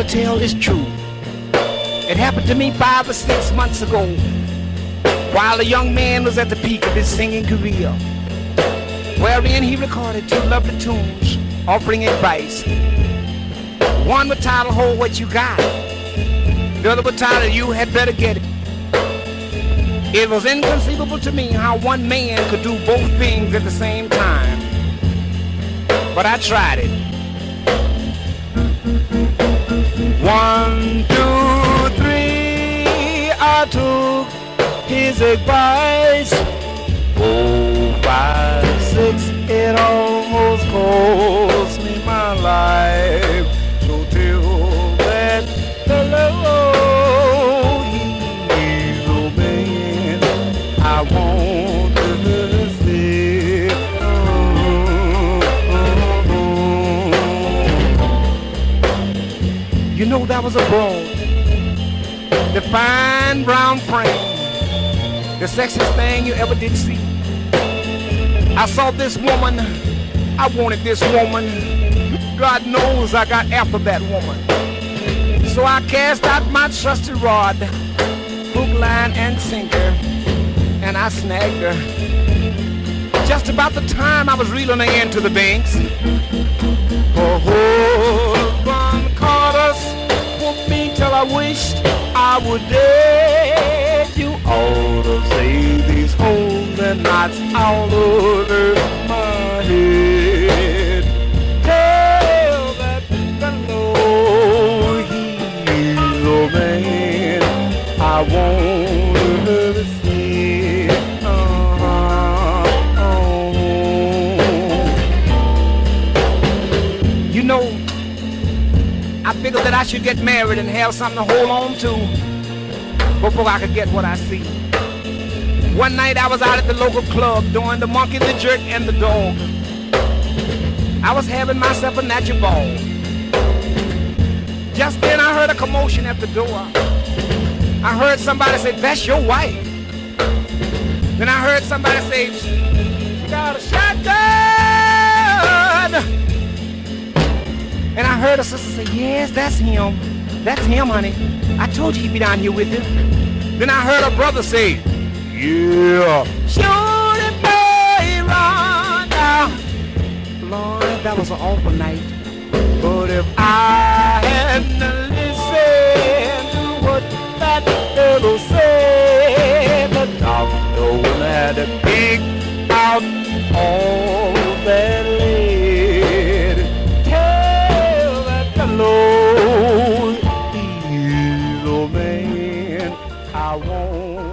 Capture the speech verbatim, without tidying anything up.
to tell is true. It happened to me five or six months ago, while the young man was at the peak of his singing career, wherein he recorded two lovely tunes offering advice. One was titled Hold What You Got. The other was titled You Had Better Get It. It was inconceivable to me how one man could do both things at the same time, but I tried it. One, two, three, I took his advice. Four, five, six, it almost cost me my life. So till that fellow, he's a man I want to see. You know, that was a broad, the fine brown frame, the sexiest thing you ever did see. I saw this woman, I wanted this woman. God knows I got after that woman. So I cast out my trusty rod, hook, line, and sinker, and I snagged her. Just about the time I was reeling her into the banks, her husband caught us, whooped me till I wished I would dead. You ought to say these holes and knots all over my head. Tell that fellow he's a man I want to see. Uh-huh. Oh. You know, I figured that I should get married and have something to hold on to before I could get what I see. One night I was out at the local club doing the monkey, the jerk, and the dog. I was having myself a natural ball. Just then I heard a commotion at the door. I heard somebody say, "That's your wife." Then I heard somebody say, "She got a shotgun." And I heard a sister say, "Yes, that's him. That's him, honey. I told you he'd be down here with you." Then I heard a brother say, "Yeah, shoot it, boy, run now." Lord, that was an awful night. But if I hadn't listened to what that fellow said, the doctor would have to pick out all that lead. Tell that fellow he's a man I want.